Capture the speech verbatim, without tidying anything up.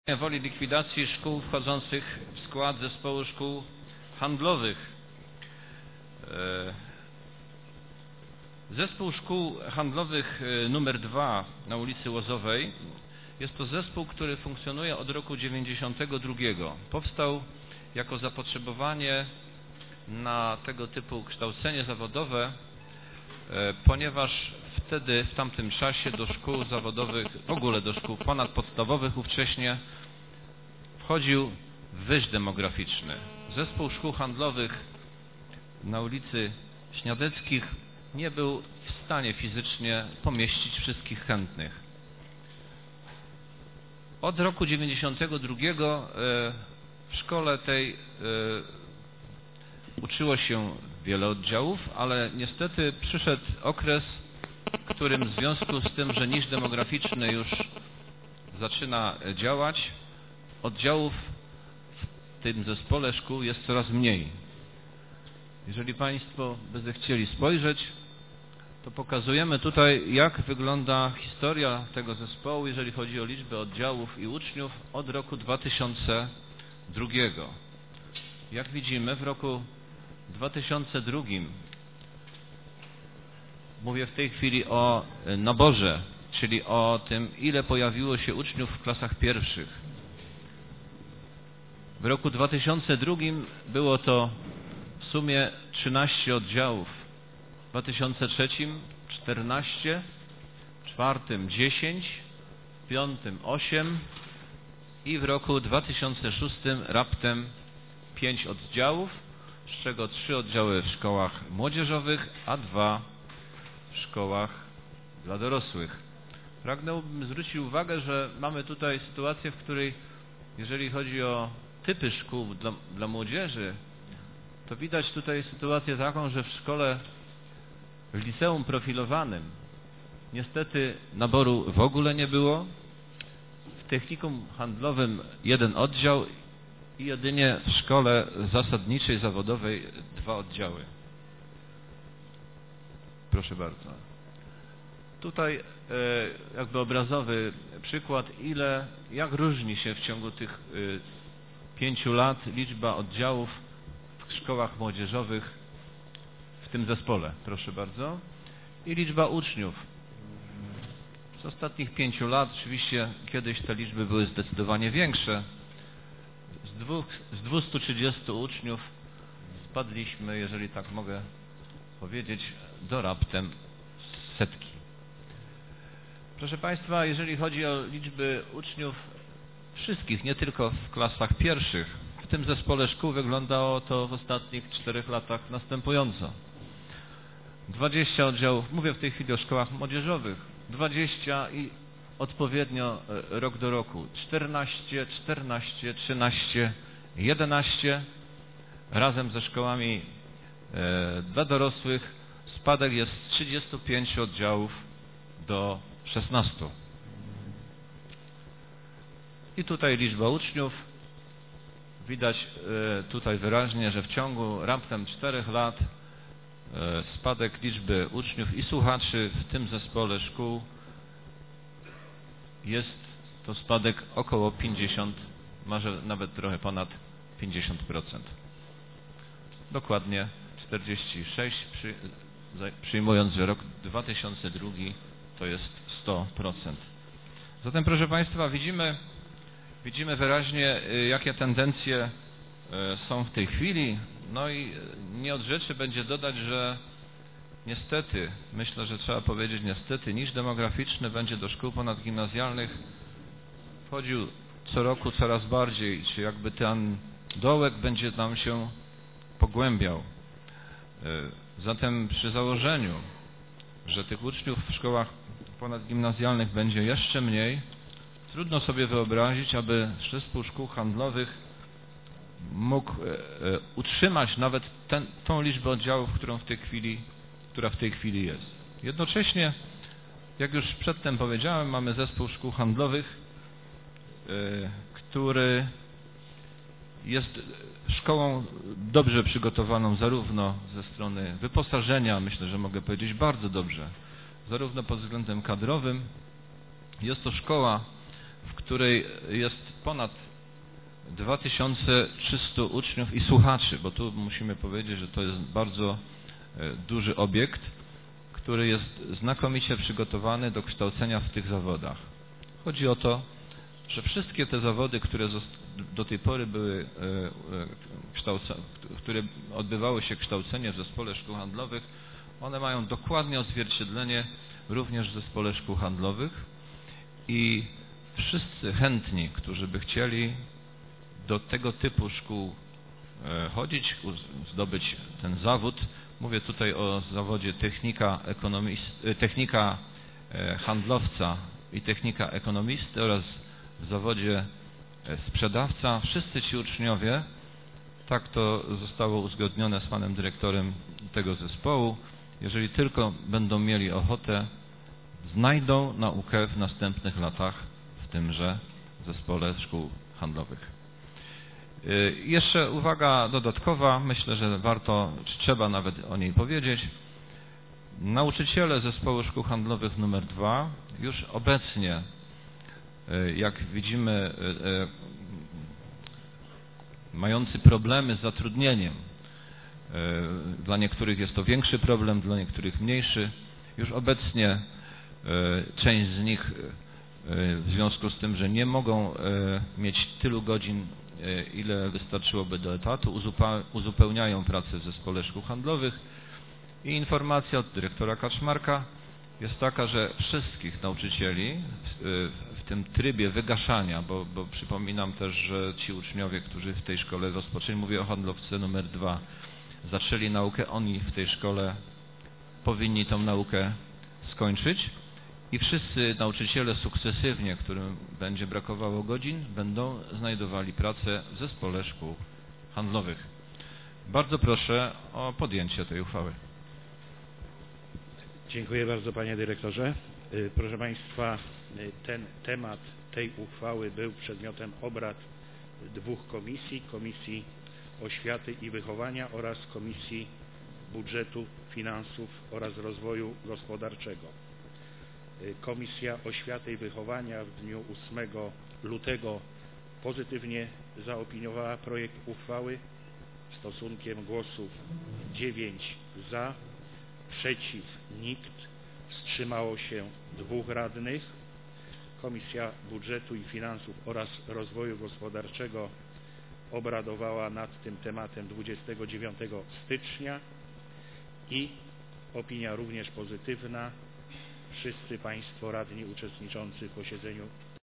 woli likwidacji szkół wchodzących w skład zespołu szkół handlowych. Zespół szkół handlowych numer dwa na ulicy Łozowej jest to zespół, który funkcjonuje od roku dziewięćdziesiątego drugiego. Powstał jako zapotrzebowanie na tego typu kształcenie zawodowe, ponieważ wtedy, w tamtym czasie do szkół zawodowych, w ogóle do szkół ponadpodstawowych ówcześnie wchodził wyż demograficzny. Zespół szkół handlowych na ulicy Śniadeckich nie był w stanie fizycznie pomieścić wszystkich chętnych. Od roku dziewięćdziesiątego drugiego w szkole tej uczyło się wiele oddziałów, ale niestety przyszedł okres, w którym w związku z tym, że niż demograficzny już zaczyna działać, oddziałów w tym zespole szkół jest coraz mniej. Jeżeli Państwo by zechcieli spojrzeć, to pokazujemy tutaj, jak wygląda historia tego zespołu, jeżeli chodzi o liczbę oddziałów i uczniów od roku dwa tysiące drugiego. Jak widzimy, w roku dwa tysiące drugim, mówię w tej chwili o naborze, czyli o tym, ile pojawiło się uczniów w klasach pierwszych. W roku dwa tysiące drugim było to w sumie trzynaście oddziałów, w dwa tysiące trzecim czternaście, w czwartym dziesięć, w piątym osiem i w roku dwa tysiące szóstym raptem pięć oddziałów, z czego trzy oddziały w szkołach młodzieżowych, a dwa w szkołach dla dorosłych. Pragnąłbym zwrócić uwagę, że mamy tutaj sytuację, w której jeżeli chodzi o typy szkół dla, dla młodzieży, to widać tutaj sytuację taką, że w szkole, w liceum profilowanym niestety naboru w ogóle nie było, w technikum handlowym jeden oddział i jedynie w szkole zasadniczej, zawodowej dwa oddziały. Proszę bardzo. Tutaj e, jakby obrazowy przykład, ile, jak różni się w ciągu tych e, pięciu lat liczba oddziałów w szkołach młodzieżowych w tym zespole. Proszę bardzo. I liczba uczniów. Z ostatnich pięciu lat, oczywiście kiedyś te liczby były zdecydowanie większe. Z, dwóch, z dwustu trzydziestu uczniów spadliśmy, jeżeli tak mogę powiedzieć, do raptem setki. Proszę Państwa, jeżeli chodzi o liczby uczniów wszystkich, nie tylko w klasach pierwszych, w tym zespole szkół wyglądało to w ostatnich czterech latach następująco. dwadzieścia oddziałów, mówię w tej chwili o szkołach młodzieżowych, dwadzieścia i odpowiednio rok do roku, czternaście, czternaście, trzynaście, jedenaście, razem ze szkołami e, dla dorosłych spadek jest z trzydziestu pięciu oddziałów do szesnastu. I tutaj liczba uczniów. Widać e, tutaj wyraźnie, że w ciągu raptem czterech lat e, spadek liczby uczniów i słuchaczy w tym zespole szkół jest to spadek około pięćdziesiąt, może nawet trochę ponad pięćdziesiąt procent. Dokładnie czterdzieści sześć, przy, przyjmując, że rok dwa tysiące drugi to jest sto procent. Zatem, proszę Państwa, widzimy, widzimy wyraźnie, jakie tendencje są w tej chwili. No i nie od rzeczy będzie dodać, że niestety, myślę, że trzeba powiedzieć niestety, niż demograficzny będzie do szkół ponadgimnazjalnych wchodził co roku coraz bardziej, czy jakby ten dołek będzie nam się pogłębiał. Zatem przy założeniu, że tych uczniów w szkołach ponadgimnazjalnych będzie jeszcze mniej, trudno sobie wyobrazić, aby zespół szkół handlowych mógł e, e, utrzymać nawet ten, tą liczbę oddziałów, którą w tej chwili, która w tej chwili jest. Jednocześnie, jak już przedtem powiedziałem, mamy zespół szkół handlowych, e, który jest szkołą dobrze przygotowaną zarówno ze strony wyposażenia, myślę, że mogę powiedzieć bardzo dobrze, zarówno pod względem kadrowym. Jest to szkoła w której jest ponad dwa tysiące trzysta uczniów i słuchaczy, bo tu musimy powiedzieć, że to jest bardzo duży obiekt, który jest znakomicie przygotowany do kształcenia w tych zawodach. Chodzi o to, że wszystkie te zawody, które do tej pory były kształcone, które odbywały się kształcenie w Zespole Szkół Handlowych, one mają dokładnie odzwierciedlenie również w Zespole Szkół Handlowych i wszyscy chętni, którzy by chcieli do tego typu szkół chodzić, zdobyć ten zawód, mówię tutaj o zawodzie technika, technika handlowca i technika ekonomisty oraz w zawodzie sprzedawca, wszyscy ci uczniowie, tak to zostało uzgodnione z panem dyrektorem tego zespołu, jeżeli tylko będą mieli ochotę, znajdą naukę w następnych latach w tymże Zespole Szkół Handlowych. Jeszcze uwaga dodatkowa, myślę, że warto, czy trzeba nawet o niej powiedzieć. Nauczyciele Zespołu Szkół Handlowych numer dwa już obecnie, jak widzimy, mający problemy z zatrudnieniem. Dla niektórych jest to większy problem, dla niektórych mniejszy. Już obecnie część z nich w związku z tym, że nie mogą mieć tylu godzin, ile wystarczyłoby do etatu, uzupełniają pracę w Zespole Szkół Handlowych i informacja od dyrektora Kaczmarka jest taka, że wszystkich nauczycieli w tym trybie wygaszania, bo, bo przypominam też, że ci uczniowie, którzy w tej szkole rozpoczęli, mówię o handlowce numer dwa, zaczęli naukę, oni w tej szkole powinni tą naukę skończyć i wszyscy nauczyciele sukcesywnie, którym będzie brakowało godzin, będą znajdowali pracę w Zespole Szkół Handlowych. Bardzo proszę o podjęcie tej uchwały. Dziękuję bardzo, panie dyrektorze. Proszę państwa, ten temat tej uchwały był przedmiotem obrad dwóch komisji, Komisji Oświaty i Wychowania oraz Komisji Budżetu, Finansów oraz Rozwoju Gospodarczego. Komisja Oświaty i Wychowania w dniu ósmego lutego pozytywnie zaopiniowała projekt uchwały stosunkiem głosów dziewięć za, przeciw nikt, wstrzymało się dwóch radnych. Komisja Budżetu i Finansów oraz Rozwoju Gospodarczego obradowała nad tym tematem dwudziestego dziewiątego stycznia i opinia również pozytywna. Wszyscy państwo radni uczestniczący w posiedzeniu